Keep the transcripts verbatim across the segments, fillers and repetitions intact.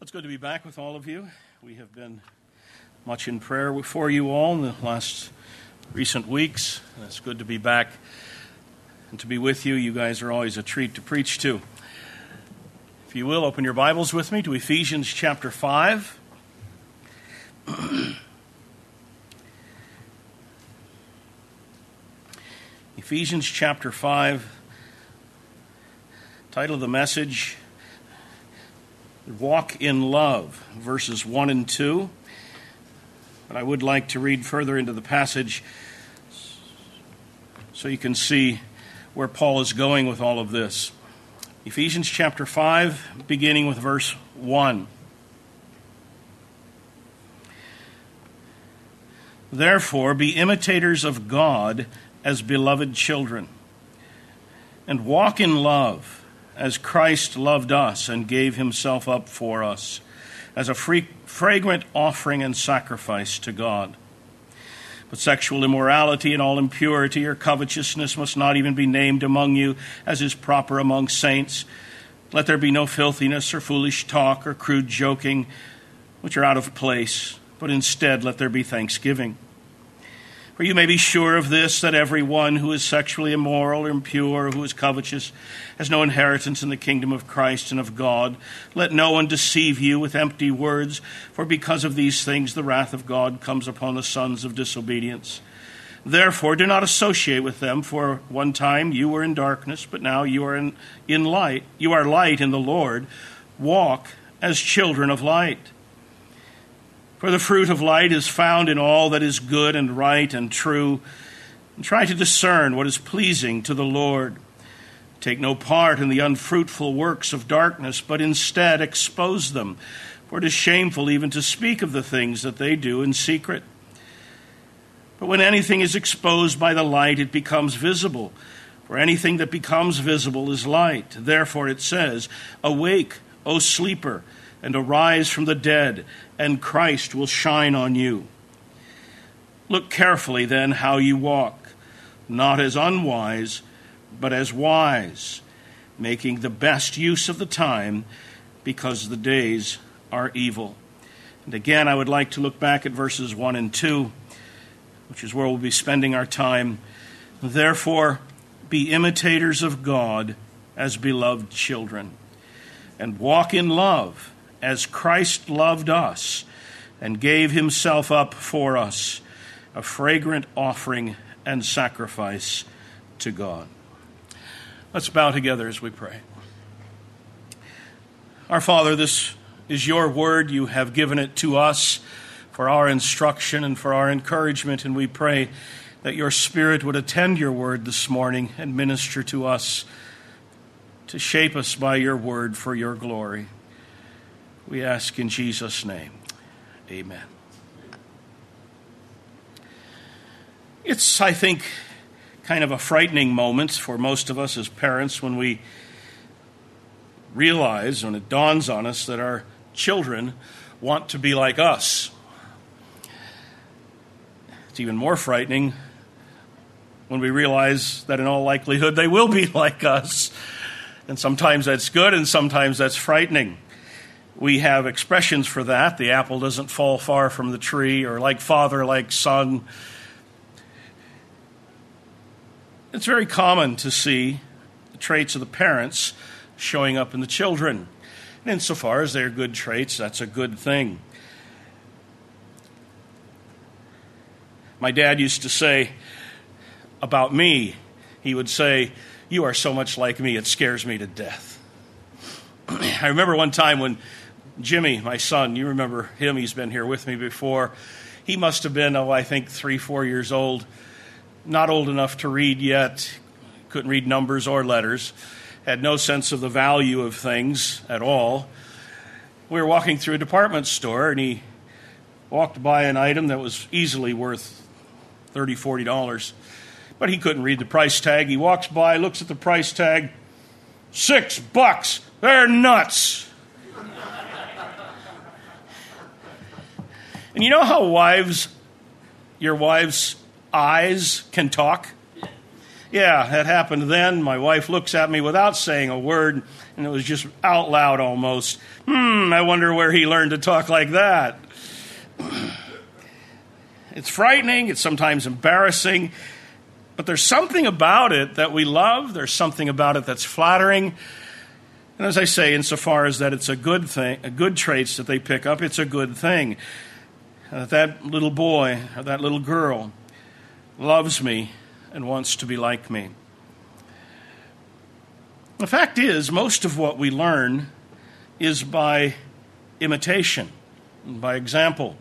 It's good to be back with all of you. We have been much in prayer for you all in the last recent weeks. And it's good to be back and to be with you. You guys are always a treat to preach to. If you will, open your Bibles with me to Ephesians chapter five. Ephesians chapter five, title of the message, Walk in Love, verses one and two. But I would like to read further into the passage so you can see where Paul is going with all of this. Ephesians chapter five, beginning with verse one. Therefore, be imitators of God as beloved children, and walk in love, as Christ loved us and gave himself up for us, as a free, fragrant offering and sacrifice to God. But sexual immorality and all impurity or covetousness must not even be named among you, as is proper among saints. Let there be no filthiness or foolish talk or crude joking, which are out of place, but instead let there be thanksgiving. For you may be sure of this, that everyone who is sexually immoral or impure, or who is covetous, has no inheritance in the kingdom of Christ and of God. Let no one deceive you with empty words, for because of these things the wrath of God comes upon the sons of disobedience. Therefore do not associate with them, for one time you were in darkness, but now you are in, in light. You are light in the Lord. Walk as children of light. For the fruit of light is found in all that is good and right and true, and try to discern what is pleasing to the Lord. Take no part in the unfruitful works of darkness, but instead expose them, for it is shameful even to speak of the things that they do in secret. But when anything is exposed by the light, it becomes visible, for anything that becomes visible is light. Therefore it says, Awake, O sleeper, and arise from the dead, and Christ will shine on you. Look carefully then how you walk, not as unwise, but as wise, making the best use of the time, because the days are evil. And again, I would like to look back at verses one and two, which is where we'll be spending our time. Therefore, be imitators of God as beloved children, and walk in love, as Christ loved us and gave himself up for us, a fragrant offering and sacrifice to God. Let's bow together as we pray. Our Father, this is your word. You have given it to us for our instruction and for our encouragement, and we pray that your Spirit would attend your word this morning and minister to us, to shape us by your word for your glory. We ask in Jesus' name, amen. It's, I think, kind of a frightening moment for most of us as parents when we realize, when it dawns on us, that our children want to be like us. It's even more frightening when we realize that in all likelihood they will be like us. And sometimes that's good and sometimes that's frightening. We have expressions for that. The apple doesn't fall far from the tree, or like father, like son. It's very common to see the traits of the parents showing up in the children. And insofar as they're good traits, that's a good thing. My dad used to say about me, he would say, "You are so much like me, it scares me to death." I remember one time when Jimmy, my son, you remember him, he's been here with me before. He must have been, oh, I think three, four years old, not old enough to read yet, couldn't read numbers or letters, had no sense of the value of things at all. We were walking through a department store, and he walked by an item that was easily worth thirty dollars, forty dollars, but he couldn't read the price tag. He walks by, looks at the price tag, six bucks, they're nuts. And you know how wives, your wives' eyes can talk? Yeah, it happened then. My wife looks at me without saying a word, and it was just out loud almost. Hmm, I wonder where he learned to talk like that. It's frightening. It's sometimes embarrassing. But there's something about it that we love. There's something about it that's flattering. And as I say, insofar as that it's a good thing, a good traits that they pick up, it's a good thing. Uh, that little boy, or that little girl, loves me and wants to be like me. The fact is, most of what we learn is by imitation, by example.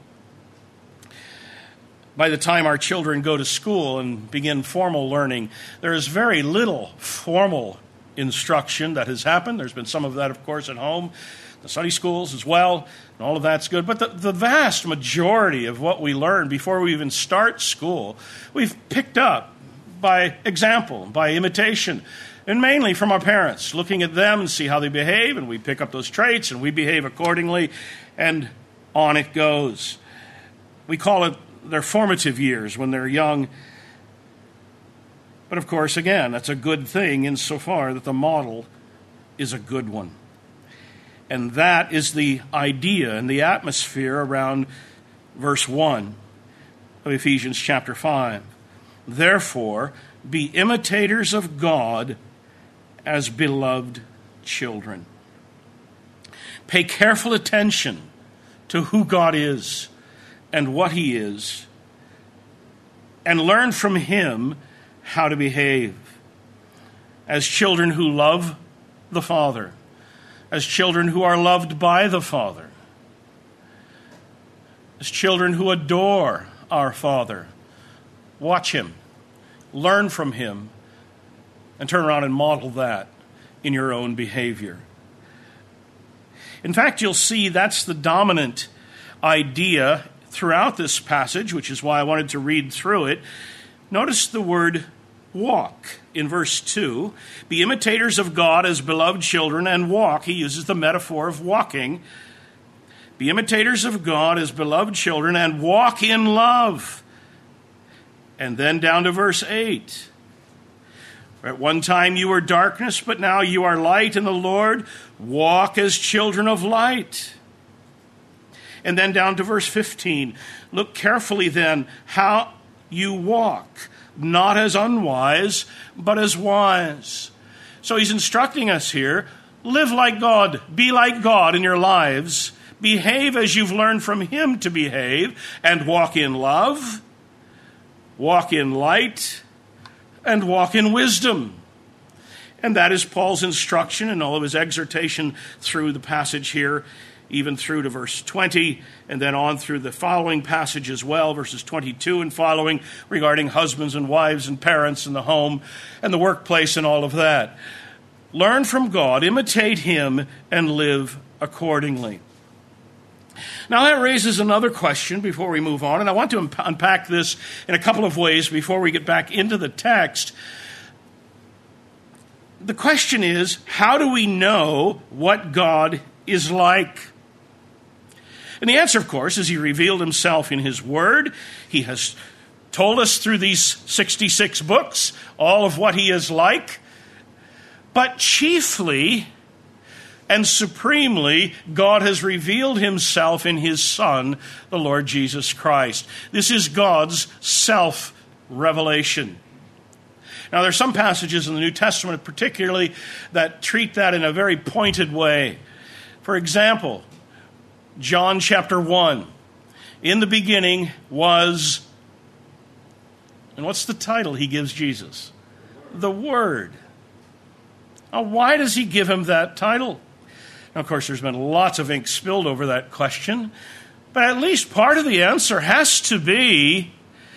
By the time our children go to school and begin formal learning, there is very little formal instruction that has happened. There's been some of that, of course, at home, the Sunday schools as well, and all of that's good. But the, the vast majority of what we learn before we even start school, we've picked up by example, by imitation, and mainly from our parents, looking at them and see how they behave, and we pick up those traits, and we behave accordingly, and on it goes. We call it their formative years when they're young. But of course, again, that's a good thing insofar that the model is a good one. And that is the idea and the atmosphere around verse one of Ephesians chapter five. Therefore, be imitators of God as beloved children. Pay careful attention to who God is and what he is, and learn from him how to behave as children who love the Father, as children who are loved by the Father, as children who adore our Father. Watch him, learn from him, and turn around and model that in your own behavior. In fact, you'll see that's the dominant idea throughout this passage, which is why I wanted to read through it. Notice the word walk in verse two. Be imitators of God as beloved children and walk. He uses the metaphor of walking. Be imitators of God as beloved children and walk in love. And then down to verse eight. At one time you were darkness, but now you are light in the Lord. Walk as children of light. And then down to verse fifteen. Look carefully then how you walk, not as unwise, but as wise. So he's instructing us here, live like God, be like God in your lives, behave as you've learned from him to behave, and walk in love, walk in light, and walk in wisdom. And that is Paul's instruction and all of his exhortation through the passage here, even through to verse twenty, and then on through the following passage as well, verses twenty-two and following, regarding husbands and wives and parents and the home and the workplace and all of that. Learn from God, imitate him, and live accordingly. Now that raises another question before we move on, and I want to unpack this in a couple of ways before we get back into the text. The question is, how do we know what God is like? And the answer, of course, is he revealed himself in his word. He has told us through these sixty-six books all of what he is like. But chiefly and supremely, God has revealed himself in his Son, the Lord Jesus Christ. This is God's self-revelation. Now, there are some passages in the New Testament particularly that treat that in a very pointed way. For example, John chapter one. In the beginning was, and what's the title he gives Jesus? The Word. Now, why does he give him that title? Now, of course, there's been lots of ink spilled over that question, but at least part of the answer has to be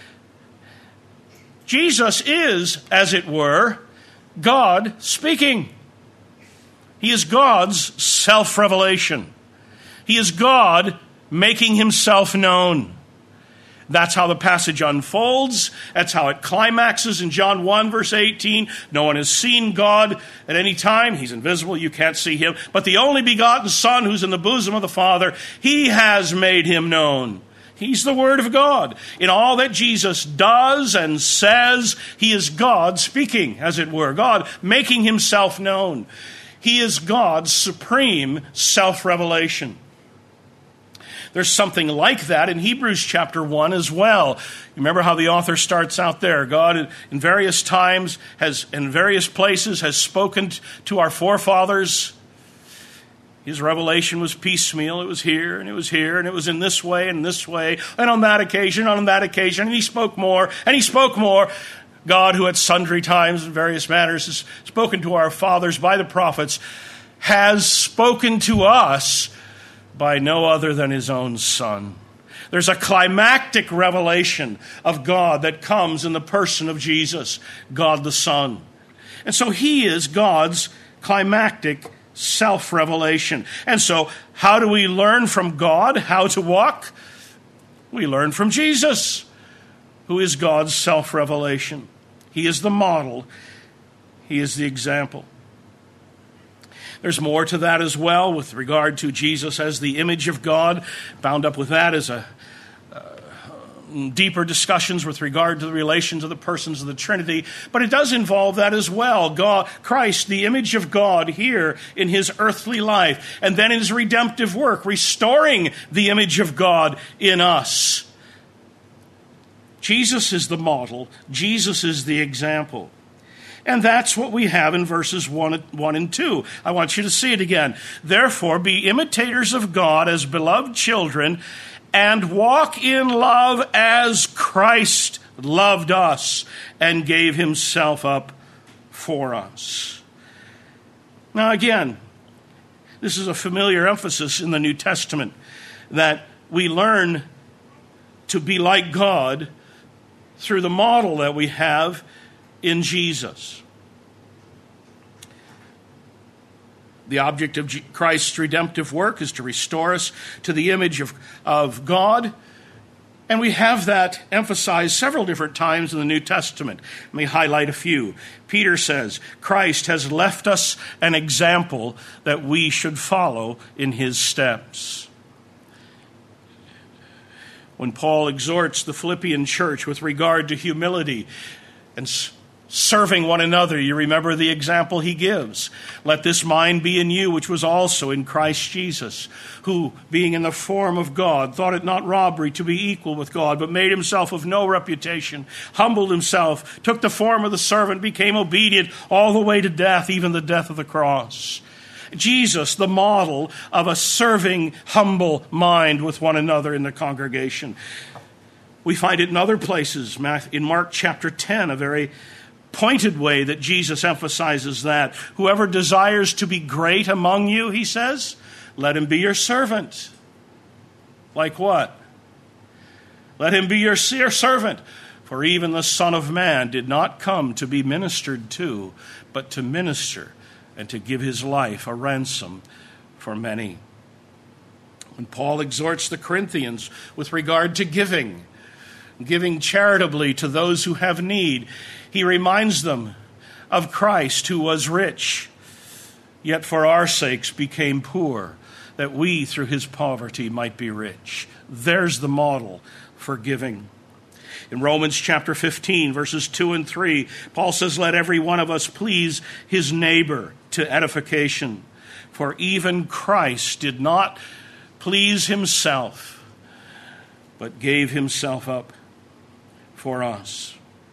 Jesus is, as it were, God speaking. He is God's self-revelation. He is God making himself known. That's how the passage unfolds. That's how it climaxes in John one, verse eighteen. No one has seen God at any time. He's invisible. You can't see him. But the only begotten Son who's in the bosom of the Father, he has made him known. He's the Word of God. In all that Jesus does and says, he is God speaking, as it were, God making himself known. He is God's supreme self-revelation. There's something like that in Hebrews chapter one as well. You remember how the author starts out there. God in various times has, in various places, has spoken to our forefathers. His revelation was piecemeal. It was here, and it was here, and it was in this way, and this way, and on that occasion, on that occasion, and he spoke more, and he spoke more. God, who at sundry times in various manners has spoken to our fathers by the prophets, has spoken to us by no other than his own Son. There's a climactic revelation of God that comes in the person of Jesus, God the Son. And so he is God's climactic self-revelation. And so how do we learn from God how to walk? We learn from Jesus, who is God's self-revelation. He is the model. He is the example. There's more to that as well with regard to Jesus as the image of God. Bound up with that is a uh, deeper discussions with regard to the relations of the persons of the Trinity. But it does involve that as well. God, Christ, the image of God here in his earthly life, and then in his redemptive work, restoring the image of God in us. Jesus is the model. Jesus is the example. And that's what we have in verses one, one and two. I want you to see it again. Therefore, be imitators of God as beloved children, and walk in love as Christ loved us and gave himself up for us. Now again, this is a familiar emphasis in the New Testament, that we learn to be like God through the model that we have in Jesus. The object of Christ's redemptive work is to restore us to the image of, of God. And we have that emphasized several different times in the New Testament. Let me highlight a few. Peter says, Christ has left us an example that we should follow in his steps. When Paul exhorts the Philippian church with regard to humility and serving one another, you remember the example he gives. Let this mind be in you, which was also in Christ Jesus, who, being in the form of God, thought it not robbery to be equal with God, but made himself of no reputation, humbled himself, took the form of the servant, became obedient all the way to death, even the death of the cross. Jesus, the model of a serving, humble mind with one another in the congregation. We find it in other places. In Mark chapter ten, a very pointed way that Jesus emphasizes that. Whoever desires to be great among you, he says, let him be your servant. Like what? Let him be your servant. For even the Son of Man did not come to be ministered to, but to minister and to give his life a ransom for many. When Paul exhorts the Corinthians with regard to giving, giving charitably to those who have need, he reminds them of Christ, who was rich, yet for our sakes became poor, that we through his poverty might be rich. There's the model for giving. In Romans chapter fifteen, verses two and three, Paul says, let every one of us please his neighbor to edification. For even Christ did not please himself, but gave himself up for us.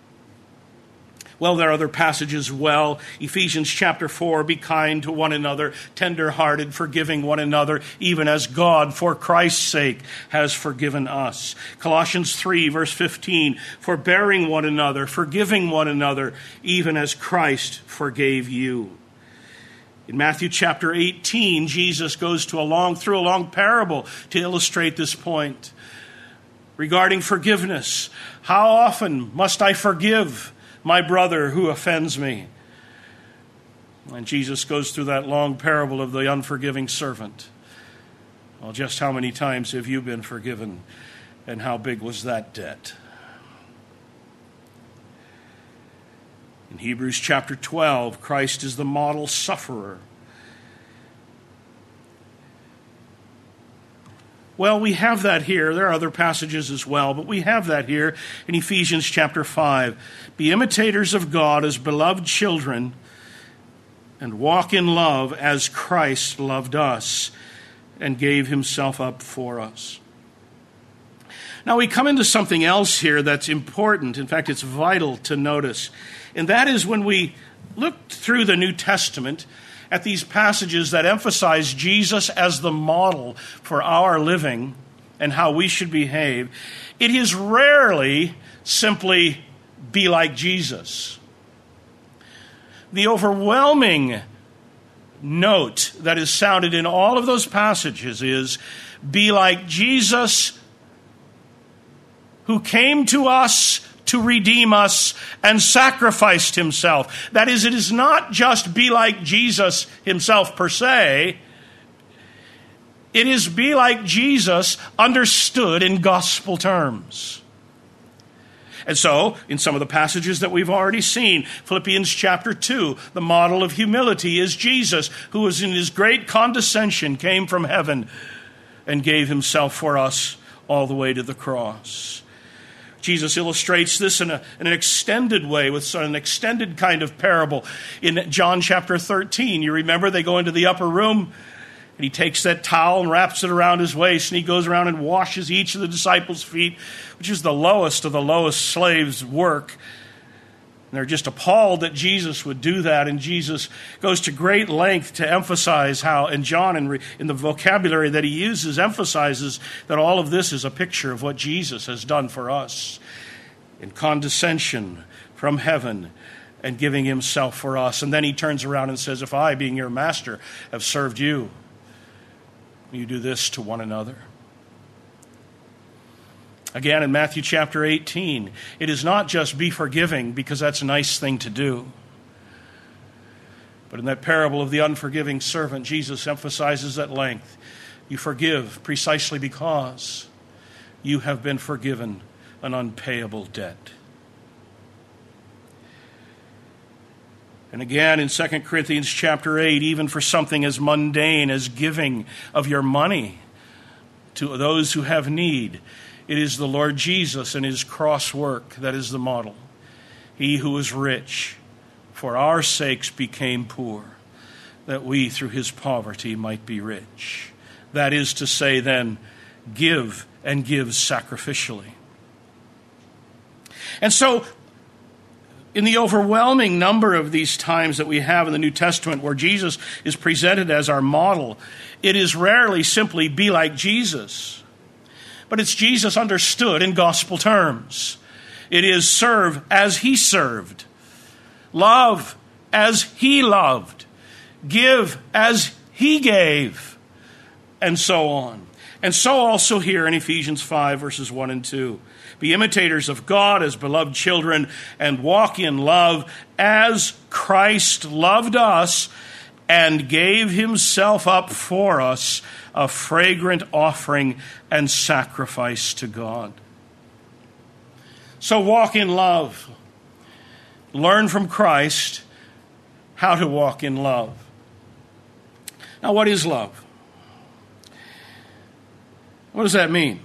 Well, there are other passages as well. Ephesians chapter four, be kind to one another, tender-hearted, forgiving one another, even as God, for Christ's sake, has forgiven us. Colossians three, verse fifteen, forbearing one another, forgiving one another, even as Christ forgave you. In Matthew chapter eighteen, Jesus goes to a long, through a long parable to illustrate this point regarding forgiveness. How often must I forgive my brother who offends me? And Jesus goes through that long parable of the unforgiving servant. Well, just how many times have you been forgiven, and how big was that debt? In Hebrews chapter twelve, Christ is the model sufferer. Well, we have that here. There are other passages as well, but we have that here in Ephesians chapter five. Be imitators of God as beloved children, and walk in love as Christ loved us and gave himself up for us. Now we come into something else here that's important. In fact, it's vital to notice. And that is when we look through the New Testament at these passages that emphasize Jesus as the model for our living and how we should behave, it is rarely simply be like Jesus. The overwhelming note that is sounded in all of those passages is, be like Jesus, who came to us to redeem us and sacrificed himself. That is, it is not just be like Jesus himself per se. It is be like Jesus understood in gospel terms. And so, in some of the passages that we've already seen, Philippians chapter two, the model of humility is Jesus, who was in his great condescension, came from heaven and gave himself for us all the way to the cross. Jesus illustrates this in, a, in an extended way with an extended kind of parable in John chapter thirteen. You remember they go into the upper room and he takes that towel and wraps it around his waist and he goes around and washes each of the disciples' feet, which is the lowest of the lowest slaves' work. And they're just appalled that Jesus would do that, and Jesus goes to great length to emphasize how, and John in, re, in the vocabulary that he uses emphasizes that all of this is a picture of what Jesus has done for us in condescension from heaven and giving himself for us. And then he turns around and says, if I, being your master, have served you, you do this to one another. Again, in Matthew chapter eighteen, it is not just be forgiving because that's a nice thing to do. But in that parable of the unforgiving servant, Jesus emphasizes at length, you forgive precisely because you have been forgiven an unpayable debt. And again, in Second Corinthians chapter eight, even for something as mundane as giving of your money to those who have need, it is the Lord Jesus and his cross work that is the model. He who is rich for our sakes became poor, that we through his poverty might be rich. That is to say then, give and give sacrificially. And so, in the overwhelming number of these times that we have in the New Testament where Jesus is presented as our model, it is rarely simply be like Jesus. But it's Jesus understood in gospel terms. It is serve as he served, love as he loved, give as he gave, and so on. And so also here in Ephesians five, verses one and two. Be imitators of God as beloved children, and walk in love as Christ loved us and gave himself up for us, a fragrant offering and sacrifice to God. So walk in love. Learn from Christ how to walk in love. Now, what is love? What does that mean?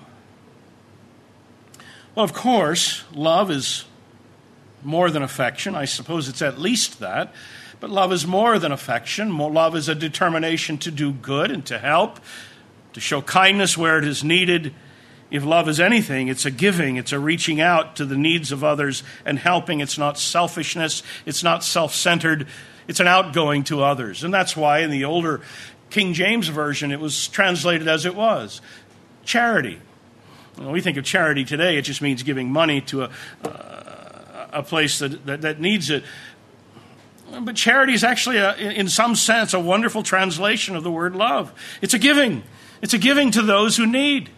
Well, of course, love is more than affection. I suppose it's at least that. But love is more than affection. Love is a determination to do good and to help, to show kindness where it is needed. If love is anything, it's a giving. It's a reaching out to the needs of others and helping. It's not selfishness. It's not self-centered. It's an outgoing to others. And that's why in the older King James Version, it was translated as it was, charity. When we think of charity today, it just means giving money to a, uh, a place that, that, that needs it. But charity is actually, a, in some sense, a wonderful translation of the word love. It's a giving. It's a giving to those who need.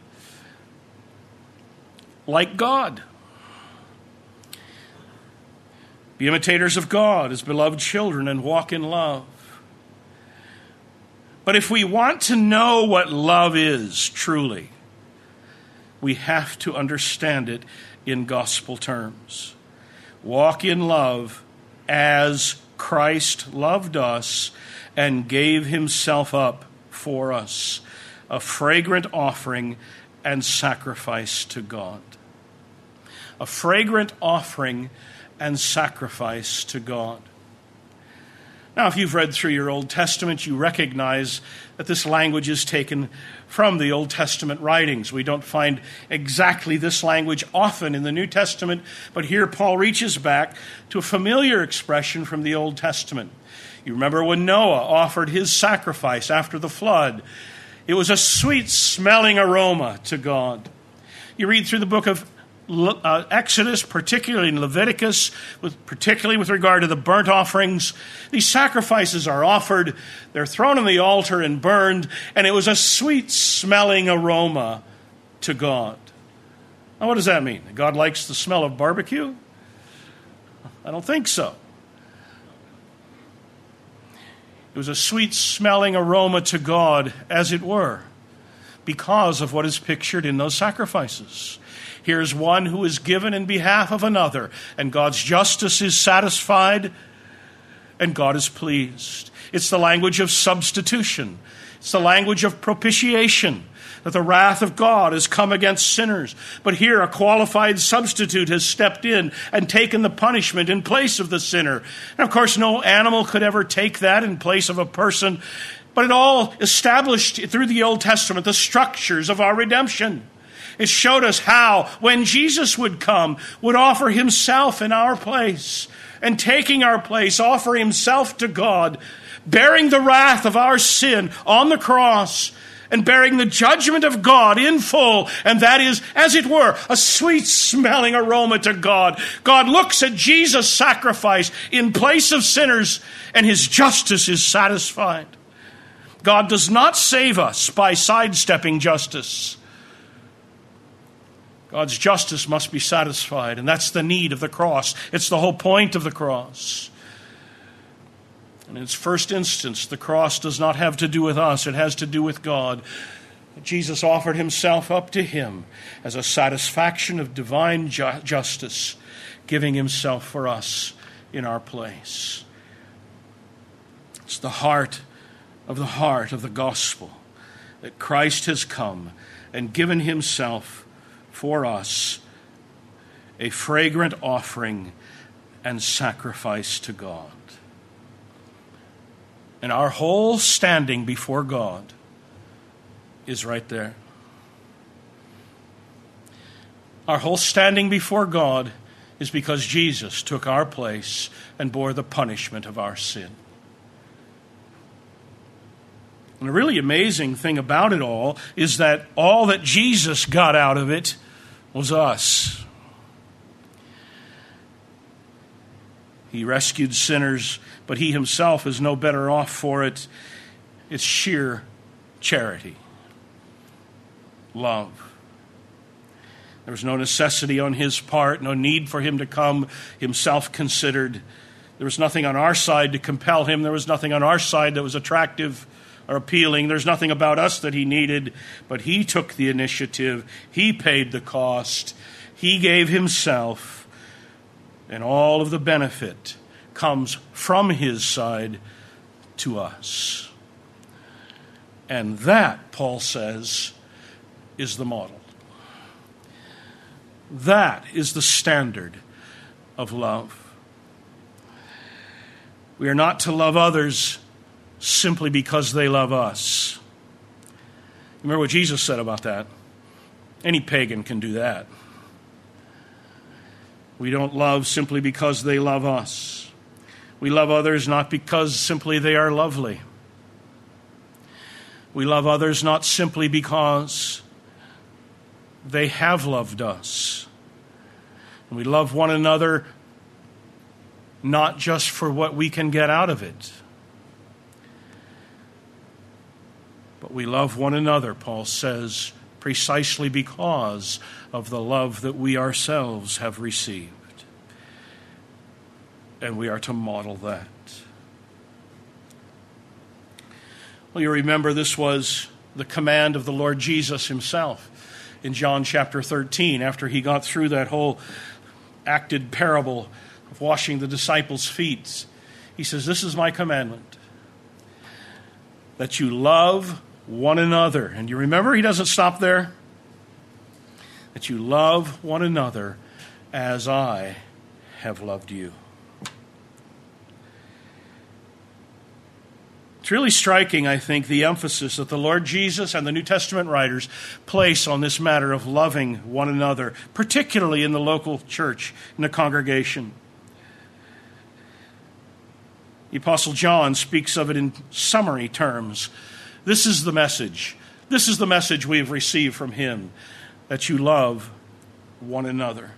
Like God. Be imitators of God as beloved children and walk in love. But if we want to know what love is truly, we have to understand it in gospel terms. Walk in love as Christ loved us and gave himself up for us, a fragrant offering and sacrifice to God. A fragrant offering and sacrifice to God. Now, if you've read through your Old Testament, you recognize that this language is taken from the Old Testament writings. We don't find exactly this language often in the New Testament, but here Paul reaches back to a familiar expression from the Old Testament. You remember when Noah offered his sacrifice after the flood. It was a sweet-smelling aroma to God. You read through the book of Uh, Exodus, particularly in Leviticus, with, particularly with regard to the burnt offerings. These sacrifices are offered, they're thrown on the altar and burned, and it was a sweet-smelling aroma to God. Now, what does that mean? God likes the smell of barbecue? I don't think so. It was a sweet-smelling aroma to God, as it were, because of what is pictured in those sacrifices. Here's one who is given in behalf of another, and God's justice is satisfied, and God is pleased. It's the language of substitution. It's the language of propitiation, that the wrath of God has come against sinners. But here a qualified substitute has stepped in and taken the punishment in place of the sinner. And of course, no animal could ever take that in place of a person, but it all established through the Old Testament the structures of our redemption. It showed us how, when Jesus would come, would offer himself in our place, and taking our place, offer himself to God, bearing the wrath of our sin on the cross, and bearing the judgment of God in full, and that is, as it were, a sweet-smelling aroma to God. God looks at Jesus' sacrifice in place of sinners, and his justice is satisfied. God does not save us by sidestepping justice. God's justice must be satisfied, and that's the need of the cross. It's the whole point of the cross. And in its first instance, the cross does not have to do with us. It has to do with God. Jesus offered himself up to him as a satisfaction of divine ju- justice, giving himself for us in our place. It's the heart of the heart of the gospel, that Christ has come and given himself for us, a fragrant offering and sacrifice to God. And our whole standing before God is right there. Our whole standing before God is because Jesus took our place and bore the punishment of our sin. And the really amazing thing about it all is that all that Jesus got out of it was us. He rescued sinners, but he himself is no better off for it. It's sheer charity, love. There was no necessity on his part, no need for him to come, himself considered. There was nothing on our side to compel him. There was nothing on our side that was attractive or appealing. There's nothing about us that he needed, but he took the initiative. He paid the cost. He gave himself, and all of the benefit comes from his side to us. And that, Paul says, is the model. That is the standard of love. We are not to love others simply because they love us. Remember what Jesus said about that? Any pagan can do that. We don't love simply because they love us. We love others not because simply they are lovely. We love others not simply because they have loved us. And we love one another not just for what we can get out of it, but we love one another, Paul says, precisely because of the love that we ourselves have received. And we are to model that. Well, you remember this was the command of the Lord Jesus himself in John chapter thirteen, after he got through that whole acted parable of washing the disciples' feet. He says, "This is my commandment, that you love one another. And you remember, he doesn't stop there. That you love one another as I have loved you. It's really striking, I think, the emphasis that the Lord Jesus and the New Testament writers place on this matter of loving one another, particularly in the local church, in the congregation. The Apostle John speaks of it in summary terms. This is the message. This is the message we have received from him, that you love one another.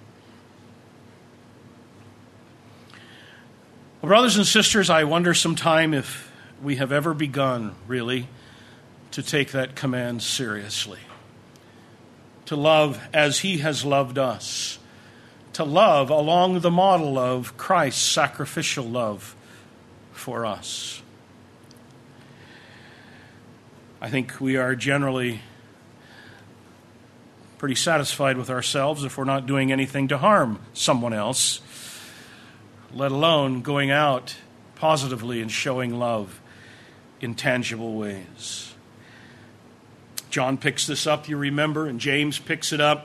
Well, brothers and sisters, I wonder sometime if we have ever begun, really, to take that command seriously. To love as he has loved us. To love along the model of Christ's sacrificial love for us. I think we are generally pretty satisfied with ourselves if we're not doing anything to harm someone else, let alone going out positively and showing love in tangible ways. John picks this up, you remember, and James picks it up.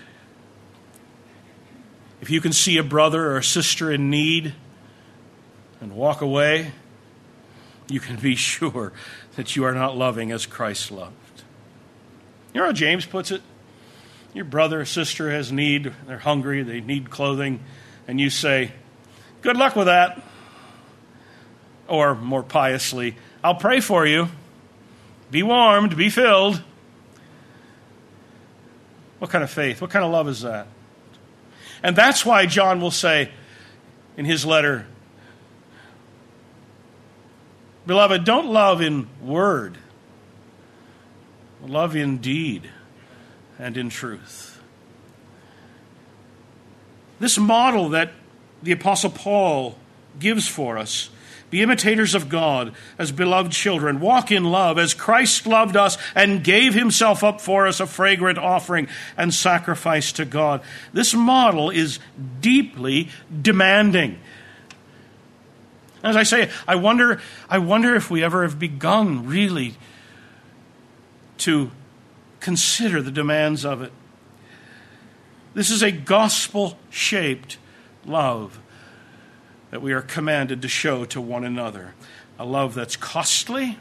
If you can see a brother or a sister in need and walk away, you can be sure that you are not loving as Christ loved. You know how James puts it? Your brother or sister has need, they're hungry, they need clothing, and you say, good luck with that. Or more piously, I'll pray for you. Be warmed, be filled. What kind of faith? What kind of love is that? And that's why John will say in his letter, beloved, don't love in word. Love in deed and in truth. This model that the Apostle Paul gives for us, be imitators of God as beloved children. Walk in love as Christ loved us and gave himself up for us, a fragrant offering and sacrifice to God. This model is deeply demanding. As I say, I wonder, I wonder if we ever have begun really to consider the demands of it. This is a gospel-shaped love that we are commanded to show to one another. A love that's costly.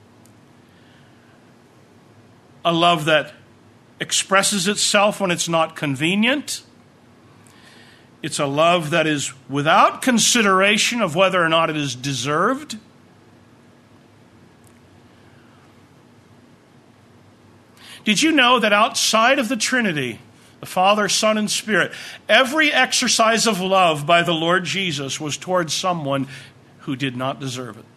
A love that expresses itself when it's not convenient. It's a love that is without consideration of whether or not it is deserved. Did you know that outside of the Trinity, the Father, Son, and Spirit, every exercise of love by the Lord Jesus was towards someone who did not deserve it?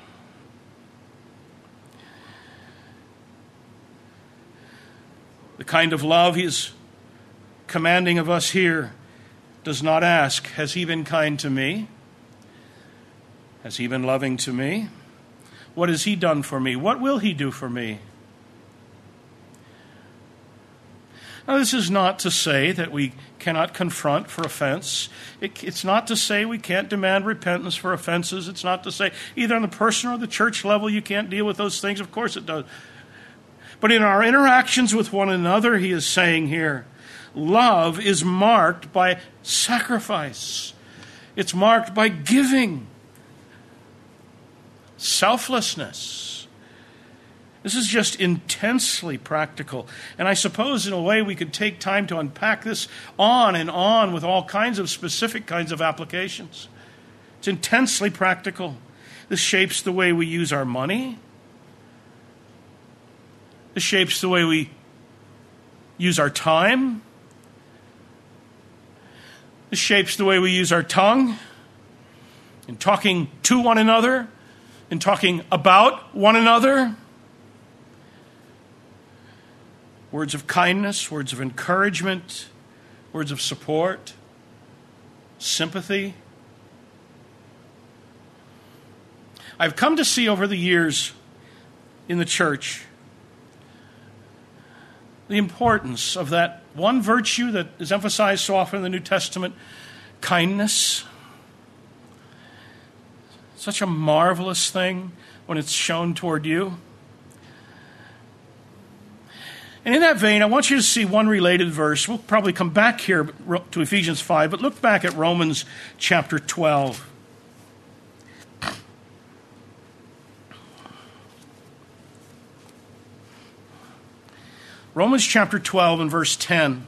The kind of love he is commanding of us here does not ask, has he been kind to me? Has he been loving to me? What has he done for me? What will he do for me? Now, this is not to say that we cannot confront for offense. It, it's not to say we can't demand repentance for offenses. It's not to say either on the personal or the church level you can't deal with those things. Of course it does. But in our interactions with one another, he is saying here, love is marked by sacrifice. It's marked by giving, selflessness. This is just intensely practical. And I suppose in a way we could take time to unpack this on and on with all kinds of specific kinds of applications. It's intensely practical. This shapes the way we use our money. This shapes the way we use our time. This shapes the way we use our tongue in talking to one another, in talking about one another. Words of kindness, words of encouragement, words of support, sympathy. I've come to see over the years in the church the importance of that one virtue that is emphasized so often in the New Testament, kindness. Such a marvelous thing when it's shown toward you. And in that vein, I want you to see one related verse. We'll probably come back here to Ephesians five, but look back at Romans chapter twelve. Romans chapter twelve and verse ten.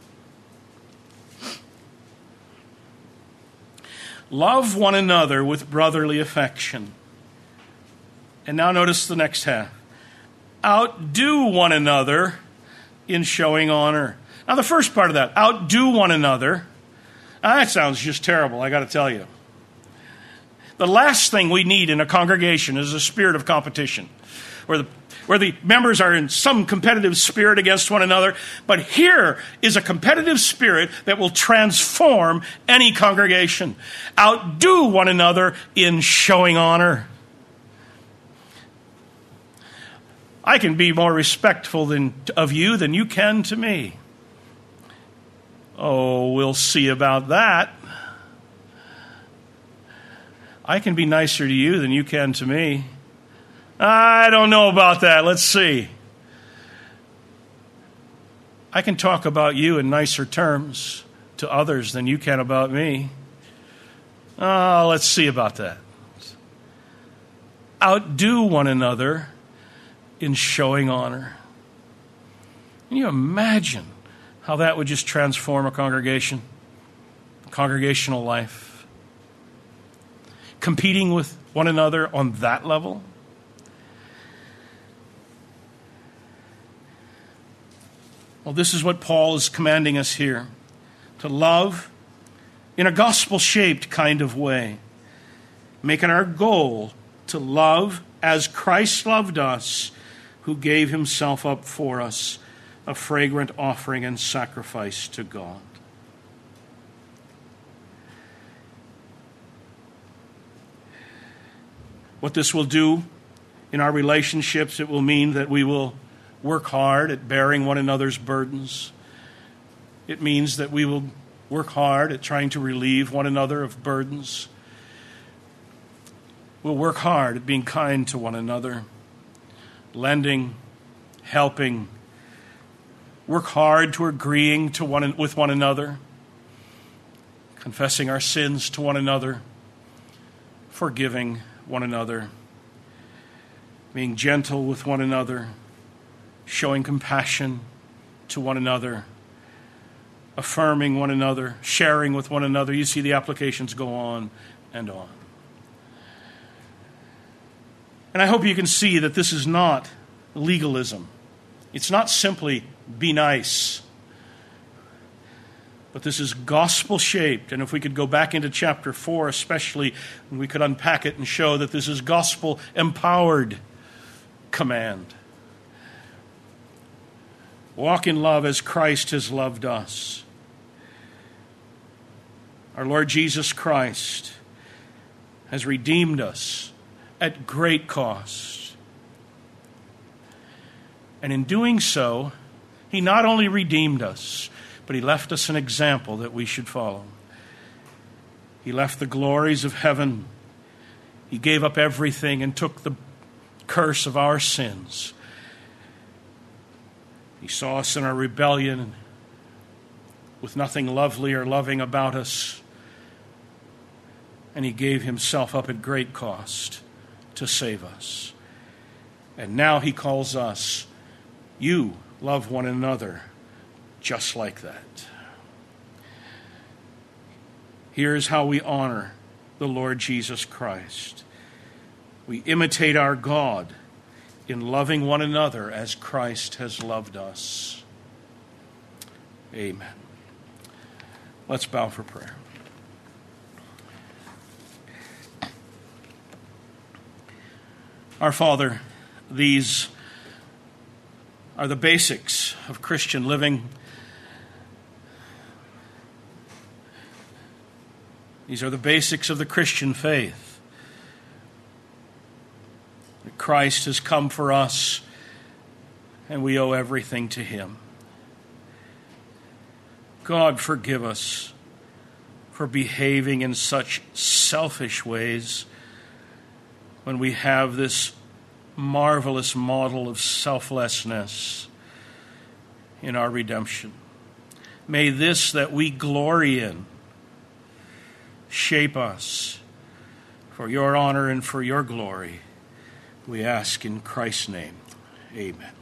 Love one another with brotherly affection. And now notice the next half. Outdo one another in showing honor. Now the first part of that, outdo one another, now that sounds just terrible, I got to tell you. The last thing we need in a congregation is a spirit of competition, where the where the members are in some competitive spirit against one another. But here is a competitive spirit that will transform any congregation. Outdo one another in showing honor. I can be more respectful than, of you than you can to me. Oh, we'll see about that. I can be nicer to you than you can to me. I don't know about that. Let's see. I can talk about you in nicer terms to others than you can about me. Oh, let's see about that. Outdo one another in showing honor. Can you imagine how that would just transform a congregation, congregational life? Competing with one another on that level? Well, this is what Paul is commanding us here, to love in a gospel-shaped kind of way, making our goal to love as Christ loved us, who gave himself up for us, a fragrant offering and sacrifice to God. What this will do in our relationships, it will mean that we will work hard at bearing one another's burdens. It means that we will work hard at trying to relieve one another of burdens. We'll work hard at being kind to one another, lending, helping, work hard to agreeing to one with one another, confessing our sins to one another, forgiving one another, being gentle with one another, showing compassion to one another, affirming one another, sharing with one another. You see the applications go on and on. And I hope you can see that this is not legalism. It's not simply be nice. But this is gospel-shaped. And if we could go back into chapter four especially, we could unpack it and show that this is gospel-empowered command. Walk in love as Christ has loved us. Our Lord Jesus Christ has redeemed us at great cost. And in doing so, he not only redeemed us, but he left us an example that we should follow. He left the glories of heaven. He gave up everything and took the curse of our sins. He saw us in our rebellion with nothing lovely or loving about us, and he gave himself up at great cost to save us. And now he calls us, you love one another just like that. Here's how we honor the Lord Jesus Christ. We imitate our God in loving one another as Christ has loved us. Amen. Let's bow for prayer. Our Father, these are the basics of Christian living. These are the basics of the Christian faith. That Christ has come for us, and we owe everything to him. God, forgive us for behaving in such selfish ways when we have this marvelous model of selflessness. in our redemption. May this that we glory in shape us for your honor and for your glory. We ask in Christ's name. Amen.